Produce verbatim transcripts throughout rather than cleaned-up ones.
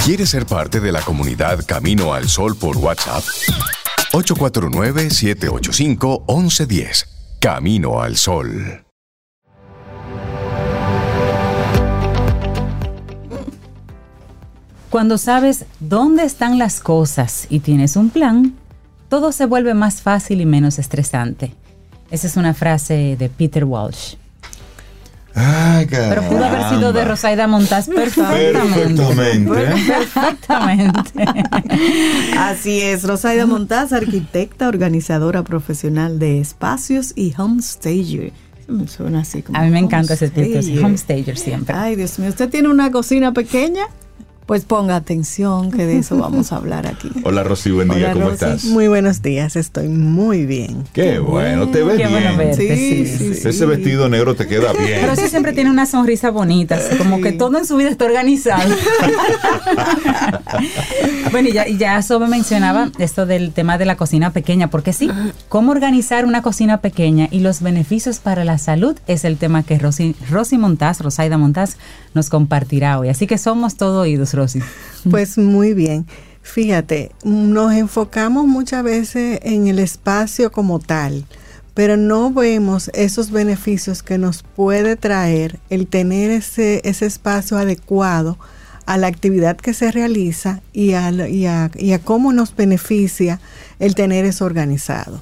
¿Quieres ser parte de la comunidad Camino al Sol por WhatsApp? ocho cuatro nueve, siete ocho cinco, uno uno uno cero. Camino al Sol. Cuando sabes dónde están las cosas y tienes un plan, todo se vuelve más fácil y menos estresante. Esa es una frase de Peter Walsh. Ay, caramba. Pero pudo haber sido de Rosaida Montaz perfectamente. Perfectamente. Perfectamente. Así es, Rosaida Montaz, arquitecta, organizadora profesional de espacios y homestager. Me suena así como a mí me encanta ese título, homestager. homestager siempre. Ay, Dios mío, ¿usted tiene una cocina pequeña? Pues ponga atención, que de eso vamos a hablar aquí. Hola Rosy, buen día, Hola, ¿cómo Rosy. estás? Muy buenos días, estoy muy bien. Qué bueno, te ves Qué bien. bueno verte, Sí, sí. sí, Ese sí. vestido negro te queda bien. Pero sí siempre tiene una sonrisa bonita, así como que todo en su vida está organizado. Bueno, y ya, y ya Sobe mencionaba esto del tema de la cocina pequeña, porque sí, cómo organizar una cocina pequeña y los beneficios para la salud es el tema que Rosy, Rosy Montaz, Rosaida Montaz, nos compartirá hoy. Así que somos todo oídos, Rosy. Pues muy bien. Fíjate, nos enfocamos muchas veces en el espacio como tal, pero no vemos esos beneficios que nos puede traer el tener ese, ese espacio adecuado a la actividad que se realiza y a, y a, y a cómo nos beneficia el tener eso organizado.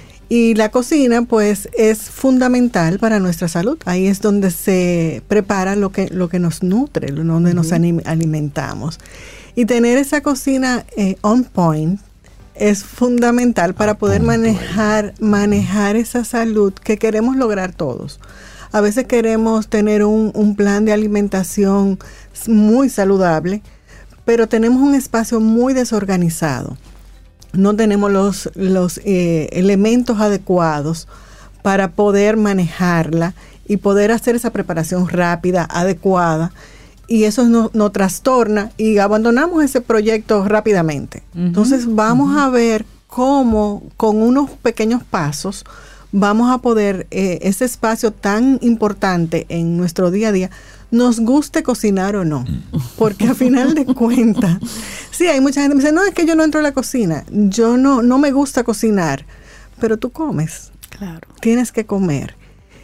Y la cocina, pues, es fundamental para nuestra salud. Ahí es donde se prepara lo que, lo que nos nutre, donde uh-huh. nos anim- alimentamos. Y tener esa cocina eh, on point es fundamental para poder manejar, manejar esa salud que queremos lograr todos. A veces queremos tener un, un plan de alimentación muy saludable, pero tenemos un espacio muy desorganizado. No tenemos los, los eh, elementos adecuados para poder manejarla y poder hacer esa preparación rápida, adecuada, y eso nos no trastorna y abandonamos ese proyecto rápidamente. Uh-huh. Entonces vamos uh-huh. a ver cómo con unos pequeños pasos vamos a poder, eh, ese espacio tan importante en nuestro día a día, nos guste cocinar o no, porque a final de cuentas, sí, hay mucha gente que me dice, no, es que yo no entro a la cocina, yo no, no me gusta cocinar, pero tú comes, claro, tienes que comer.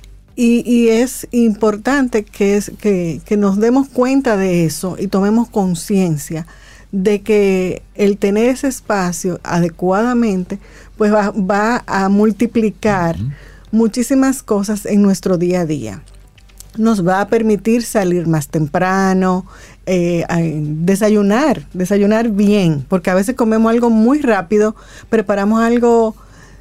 Y, y es importante que, es, que, que nos demos cuenta de eso y tomemos conciencia de que el tener ese espacio adecuadamente, pues va, va a multiplicar uh-huh. muchísimas cosas en nuestro día a día. Nos va a permitir salir más temprano, eh, desayunar, desayunar bien, porque a veces comemos algo muy rápido, preparamos algo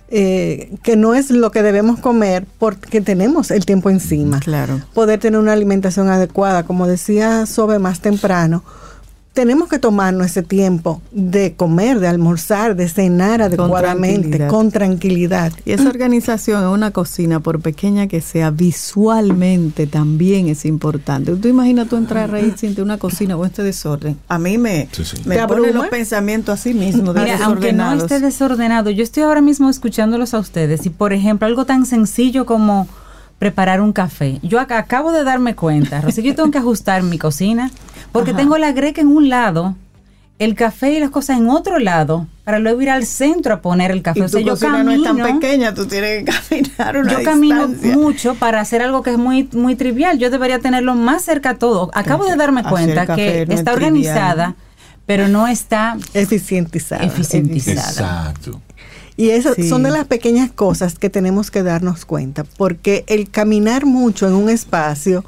eh, que no es lo que debemos comer porque tenemos el tiempo encima. Claro. Poder tener una alimentación adecuada, como decía Sobe más temprano, tenemos que tomarnos ese tiempo de comer, de almorzar, de cenar adecuadamente, con tranquilidad. Con tranquilidad. Y esa organización en una cocina, por pequeña que sea, visualmente también es importante. Tú imaginas tú entrar ahí sin una cocina o este desorden. A mí me, sí, sí. me pone los pensamientos así mismo. Mira, aunque no esté desordenado, yo estoy ahora mismo escuchándolos a ustedes y, por ejemplo, algo tan sencillo como preparar un café. Yo acá acabo de darme cuenta, Rosy, yo tengo que ajustar mi cocina porque Ajá. tengo la greca en un lado, el café y las cosas en otro lado, para luego ir al centro a poner el café. Y o sea, tu yo cocina camino, no es tan pequeña, tú tienes que caminar una Yo distancia. camino mucho para hacer algo que es muy muy trivial. Yo debería tenerlo más cerca a todo. Acabo de darme cuenta que no está organizada, pero no está eficientizada. Eficientizada. Exacto. Y eso sí. son de las pequeñas cosas que tenemos que darnos cuenta, porque el caminar mucho en un espacio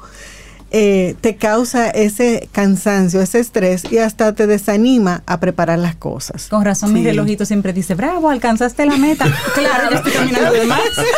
eh, te causa ese cansancio, ese estrés y hasta te desanima a preparar las cosas. Con razón, sí. mi relojito siempre dice, bravo, alcanzaste la meta. Claro, yo estoy caminando de más.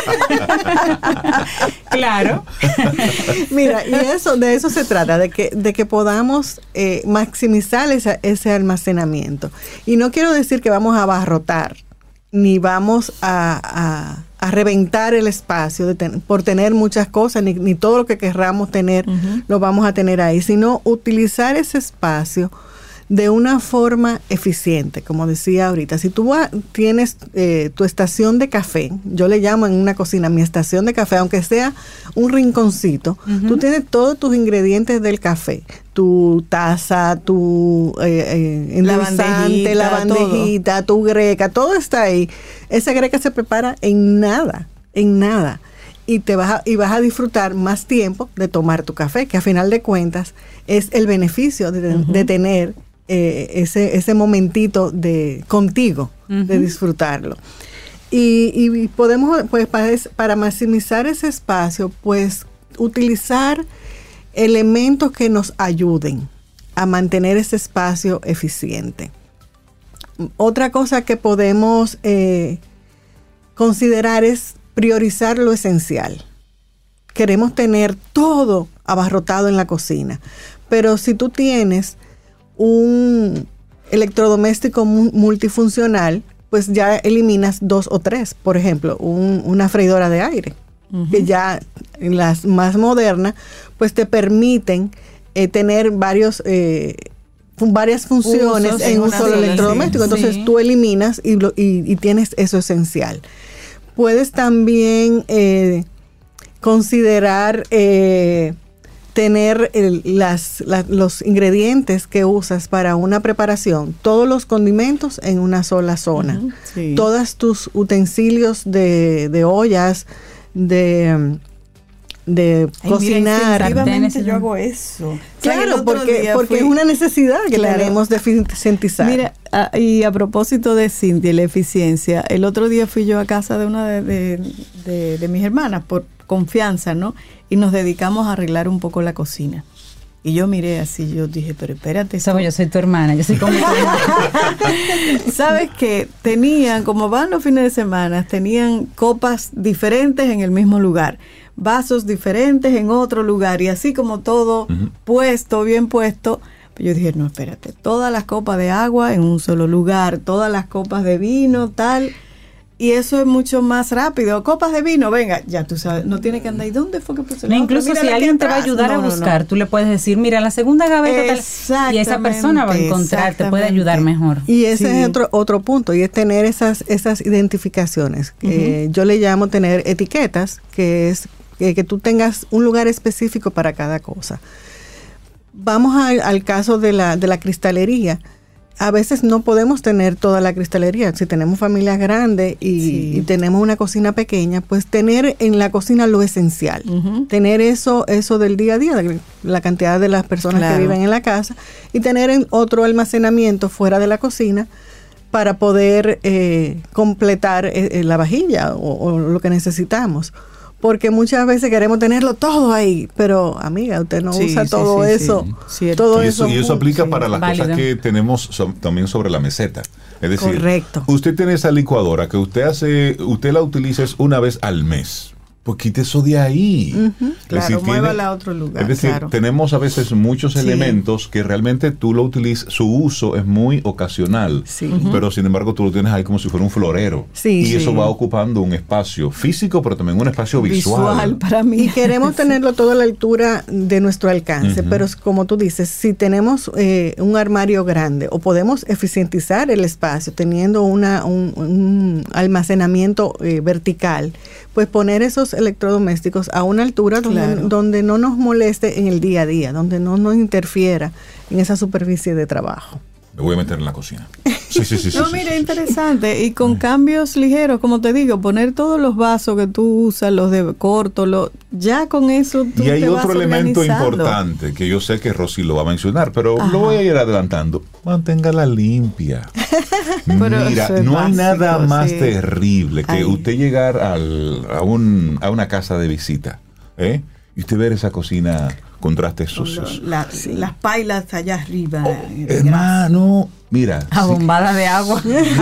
Claro. Mira, y eso, de eso se trata, de que, de que podamos eh, maximizar esa, ese almacenamiento. Y no quiero decir que vamos a abarrotar, ni vamos a, a, a reventar el espacio de ten, por tener muchas cosas, ni, ni todo lo que querramos tener uh-huh. lo vamos a tener ahí, sino utilizar ese espacio de una forma eficiente, como decía ahorita. Si tú tienes eh, tu estación de café, yo le llamo en una cocina mi estación de café, aunque sea un rinconcito, uh-huh. tú tienes todos tus ingredientes del café, tu taza, tu eh, eh, endulzante, la bandejita, todo. Tu greca, todo está ahí. Esa greca se prepara en nada, en nada. Y te vas a, y vas a disfrutar más tiempo de tomar tu café, que a final de cuentas es el beneficio de, uh-huh. de tener eh, ese, ese momentito de contigo, uh-huh. de disfrutarlo. Y, y podemos, pues, para, para maximizar ese espacio, pues, utilizar elementos que nos ayuden a mantener ese espacio eficiente. Otra cosa que podemos eh, considerar es priorizar lo esencial. Queremos tener todo abarrotado en la cocina, pero si tú tienes un electrodoméstico multifuncional, pues ya eliminas dos o tres. Por ejemplo, un, una freidora de aire, uh-huh. que ya las más modernas, pues te permiten eh, tener varios eh, varias funciones Usos en un solo electrodoméstico. Sí. Entonces sí. tú eliminas y, lo, y, y tienes eso esencial. Puedes también eh, considerar eh, tener el, las, la, los ingredientes que usas para una preparación, todos los condimentos en una sola zona, uh-huh, sí. todos tus utensilios de, de ollas, de... de Ay, cocinar. Mira, yo hago eso. Claro, o sea, porque, porque fui, es una necesidad que claro, tenemos de eficientizar. Mira, a, y a propósito de Cintia y la eficiencia, el otro día fui yo a casa de una de, de, de, de mis hermanas, por confianza, ¿no? Y nos dedicamos a arreglar un poco la cocina. Y yo miré así, yo dije, pero espérate. ¿Sabes? Yo soy tu hermana, yo soy como tu hermana. ¿Sabes qué? Tenían, como van los fines de semana, tenían copas diferentes en el mismo lugar, vasos diferentes en otro lugar, y así como todo uh-huh. puesto, bien puesto. Yo dije, no, espérate, todas las copas de agua en un solo lugar, todas las copas de vino, tal... Y eso es mucho más rápido. Copas de vino, venga, ya tú sabes, no tiene que andar. ¿Y dónde fue que puse la Incluso otra? Si alguien te va a ayudar no, a buscar, no, no. tú le puedes decir, mira, la segunda gaveta tal, y esa persona va a encontrar, te puede ayudar mejor. Y ese sí. es otro otro punto, y es tener esas esas identificaciones. Uh-huh. Eh, yo le llamo tener etiquetas, que es que, que tú tengas un lugar específico para cada cosa. Vamos a, al caso de la de la cristalería. A veces no podemos tener toda la cristalería. Si tenemos familias grandes y, sí. y tenemos una cocina pequeña, pues tener en la cocina lo esencial. Uh-huh. Tener eso eso del día a día, la cantidad de las personas claro. que viven en la casa, y tener en otro almacenamiento fuera de la cocina para poder eh, completar eh, la vajilla o, o lo que necesitamos. Porque muchas veces queremos tenerlo todo ahí, pero amiga, usted no sí, usa sí, todo sí, eso. Sí. Todo y eso, eso y eso aplica sí, para las válido. Cosas que tenemos so, también sobre la meseta. Es decir, correcto. Usted tiene esa licuadora que usted hace, usted la utiliza una vez al mes. Pues quite eso de ahí. Uh-huh. Claro, muévala a otro lugar. Es decir, claro. tenemos a veces muchos sí. elementos que realmente tú lo utilizas, su uso es muy ocasional, sí. pero sin embargo tú lo tienes ahí como si fuera un florero. Sí, y sí. eso va ocupando un espacio físico, pero también un espacio visual. Visual para mí. Y queremos tenerlo todo a la altura de nuestro alcance, uh-huh. pero como tú dices, si tenemos eh, un armario grande o podemos eficientizar el espacio teniendo una, un, un almacenamiento eh, vertical, pues poner esos electrodomésticos a una altura donde, claro. donde no nos moleste en el día a día, donde no nos interfiera en esa superficie de trabajo. Me voy a meter en la cocina. Sí, sí, sí. sí no, sí, mira, sí, interesante. Sí. Y con cambios ligeros, como te digo, poner todos los vasos que tú usas, los de corto, lo, ya con eso tú Y hay te otro vas elemento importante que yo sé que Rosy lo va a mencionar, pero Ajá. lo voy a ir adelantando. Manténgala limpia. Pero mira, eso es no hay básico, nada más sí. terrible que Ay. usted llegar al, a, un, a una casa de visita, ¿eh? Y usted ver esa cocina con trastes sucios. La, sí. Las pailas allá arriba. Oh, hermano, mira. Abombada sí. de agua.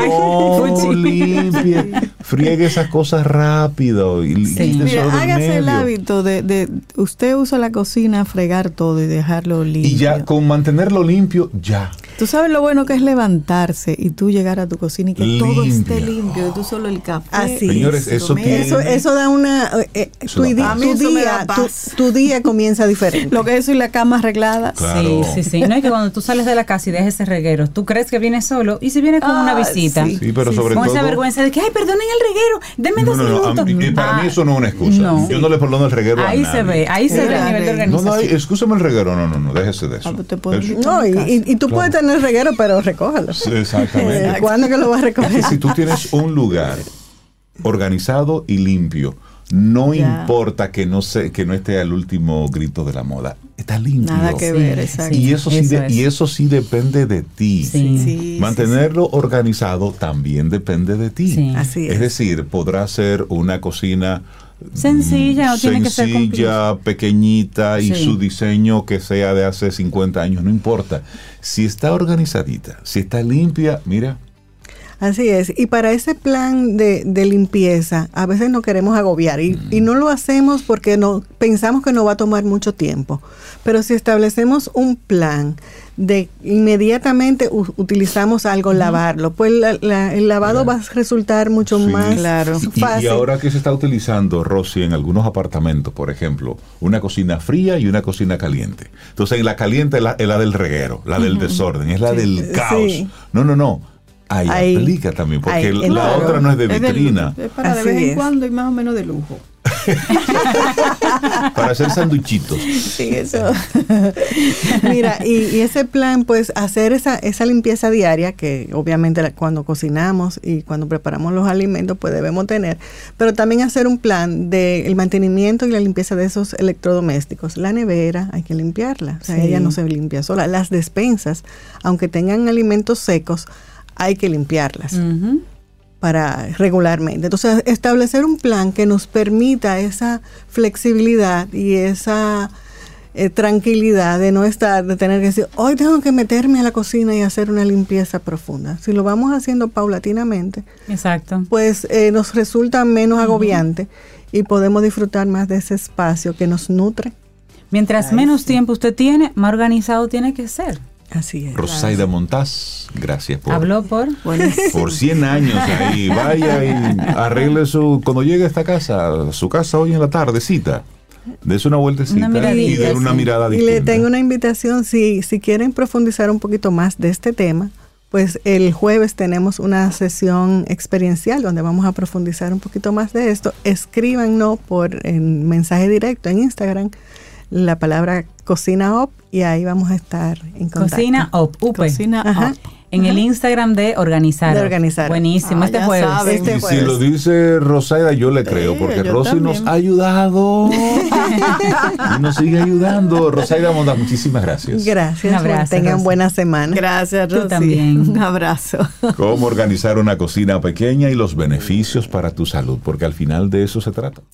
No, limpie. Friegue esas cosas rápido. Y sí. Mira, hágase medio. El hábito de, de usted usa la cocina, fregar todo y dejarlo limpio. Y ya, con mantenerlo limpio, ya. Tú sabes lo bueno que es levantarse y tú llegar a tu cocina y que Limpia. todo esté limpio, y tú solo el café. Así Señores, es. eso tiene- eso, eso da una... Eh, Eso tu, da di- paz. A mí tu eso me día, da tu, paz. tu día comienza diferente. Lo que es eso y la cama arreglada. Claro. Sí, sí, sí. No es que cuando tú sales de la casa y dejas ese reguero, tú crees que viene solo y si viene con Ah, una visita. sí. Sí, pero sobre con todo... esa vergüenza de que, ay, perdonen el reguero, denme No, dos no, no, a minutos. mí- para Ah, mí eso no es una excusa. no. Yo no le perdono el reguero a Ahí nadie. se ve, ahí se ve el Claro. nivel de No, organización. no, hay- excúsame el reguero. No, no, no, déjese de eso. Ah, pues te puedo Eso- No, y, y- y tú Claro. puedes tener reguero, pero recójalo. Sí, exactamente. Eh, ¿Cuándo que lo vas a Es que recoger? si tú tienes un lugar organizado y limpio, no Ya. importa que no se, que no esté al último grito de la moda. Está limpio. Nada que Sí, ver, sí. exacto. Y eso sí, Eso de- es. y eso sí depende de ti. Sí. Sí, Mantenerlo organizado también depende de ti. Sí. Así es. Es decir, podrá ser una cocina Sencilla, no mm, tiene que ser sencilla, pequeñita y Sí. su diseño que sea de hace cincuenta años, no importa. Si está organizadita, si está limpia, mira, Así es. Y para ese plan de, de limpieza, a veces nos queremos agobiar y, y no lo hacemos porque no pensamos que no va a tomar mucho tiempo. Pero si establecemos un plan de inmediatamente u- utilizamos algo, lavarlo, pues la- la- el lavado va a resultar mucho Sí. más Claro. Y- fácil. Y, ahora que se está utilizando, Rosy, en algunos apartamentos, por ejemplo, una cocina fría y una cocina caliente. Entonces, en la caliente es la, es la del reguero, la del desorden, es la del caos. Sí. No, no, no. Ahí, Ahí. aplica también, porque Ahí, la claro. otra no es de Es de vitrina. lujo, es para de Así vez en es. cuando y más o menos de lujo. Para hacer sanduichitos. Sí, eso. Mira, y, y ese plan, pues hacer esa, esa limpieza diaria, que obviamente la- cuando cocinamos y cuando preparamos los alimentos, pues debemos tener, pero también hacer un plan de el mantenimiento y la limpieza de esos electrodomésticos. La nevera hay que limpiarla, o sea, Sí. ella no se limpia sola. Las despensas, aunque tengan alimentos secos, hay que limpiarlas. Ujú. Para regularmente. Entonces, establecer un plan que nos permita esa flexibilidad y esa eh, tranquilidad de no estar, de tener que decir, hoy tengo que meterme a la cocina y hacer una limpieza profunda. Si lo vamos haciendo paulatinamente, Exacto. pues eh, nos resulta menos agobiante y podemos disfrutar más de ese espacio que nos nutre. Mientras Ay, menos sí. tiempo usted tiene, más organizado tiene que ser. Así es. Rosaida Montaz, gracias por, Habló por... por cien años ahí. Vaya y arregle su... Cuando llegue a esta casa, su casa hoy en la tardecita, des una vueltecita Una miradita, y de una sí. mirada Y distinta. le tengo una invitación, si, si quieren profundizar un poquito más de este tema, pues el jueves tenemos una sesión experiencial donde vamos a profundizar un poquito más de esto. Escríbanos por en mensaje directo en Instagram la palabra Cocina Op y ahí vamos a estar en contacto. Cocina Op, U P. Cocina Ajá. Up. En el Instagram de Organizar. De Organizar. Buenísimo, Ah, este ya jueves. saben. Este Y si jueves. lo dice Rosaida, yo le creo, Sí, porque yo Rosy también. nos ha ayudado. Y nos sigue ayudando. Rosaida Monda, muchísimas gracias. Gracias, Un abrazo, tengan Rosy. buena semana. Gracias, Tú Rosy. también. Un abrazo. Cómo organizar una cocina pequeña y los beneficios para tu salud, porque al final de eso se trata.